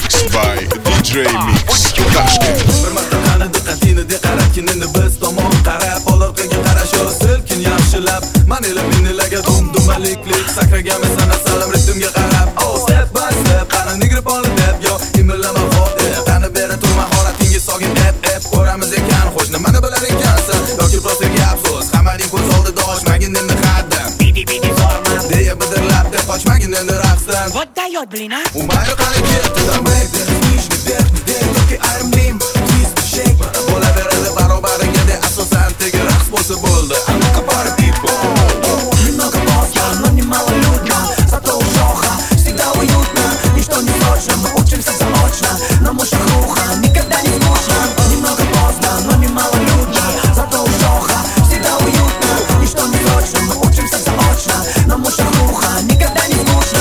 Remix by DJ Mix Tashkent. Bir marta qani diqqatingni qaratgin, endi biz tomon qarab orqaga qarash silkin yaxshilab. Manila minilarga dum-dumaliklik sakraganman sana salam ritmga qarab. Oh step by step qani nigrib olib deb yo imillama hop qani beri turma horatingiz sog'in ep ko'ramiz ekan qo'shni mana bilar ekansan yoki prosta gap so'z hammaning ko'z oldida ochmagin endi haddim bidi forma deya bidirlab deb qochmagin endi raqsdan Вот дает, блин, а? Umay qani ketdi da mayda nishni berdi yoki ayrimning twist shake bo'laveradi barobariga de asosan tegi raqs bo'lsa bo'ldi anaqa party people. Немного поздно, но немалолюдно, зато у Жоха всегда уютно. Ничто не срочно, мы учимся заочно, на мушах ухо никогда не скучно. Немного поздно, но немалолюдно, зато у Жоха всегда уютно. Ничто не срочно, мы учимся заочно, на мушах ухо никогда не скучно.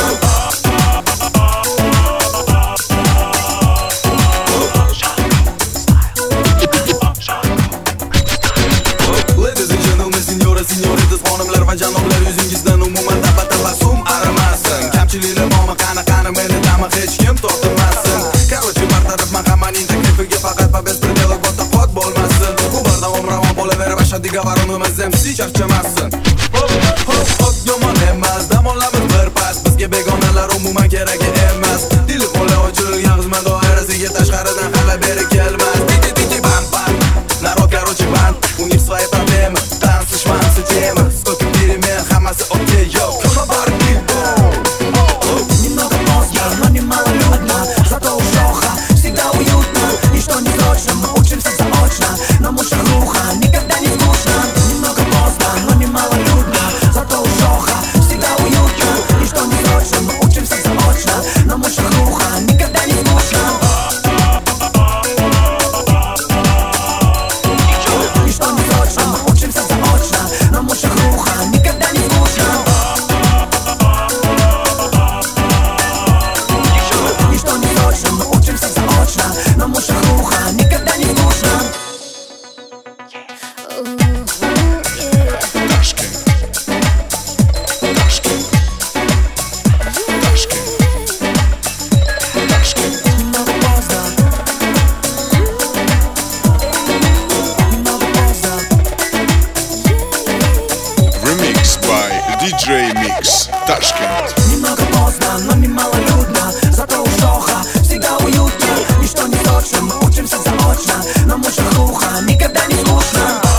Ladies and gentlemen, senyoras, senoritas, xonimlar va janoblar, yuzingizdan umuman tabassum arimasin. Kamchiliklar bormi, qani meni dami hech kim tortmasin. Короче, bartarafman hammaning taklifiga faqat va biz bir dialogda qot bo'lmasin. Bu bardavom ravon bo'laverib ashaddiy gavaronimiz MC charchamasin. Hop yomon emas, dam olamiz bir pas, bizga begonalar umuman kerak emas. Dili qo'li ochilgan xizmat doirasiga tashqaridan hali beri kelmas. Titi bam bam, narod короче band, у них свои проблемы, танцы, шманцы, темы, сколько перемен, хамасы, окей, йоу, come on, party people. Немного поздно, но немалолюдно, зато у Жоха всегда уютно. Ничто не срочно, мы учимся заочно, на мушах ухо никогда не скучно. Немного поздно, но немалолюдно, зато у Жоха всегда уютно. Ничто не срочно, мы учимся заочно, на мушах ухо никогда не скучно. Ничто не срочно, мы учимся заочно, на мушах ухо никогда не скучно. Ничто не срочно, мы учимся заочно, на мушах ухо никогда не скучно. Tashkent. Немного поздно. Немного поздно. Remix by DJ Mix Tashkent. Немного поздно, но немалолюдно, зато у Жоха всегда уютно. Ничто не срочно, мы учимся заочно, на мушах ухо никогда не скучно.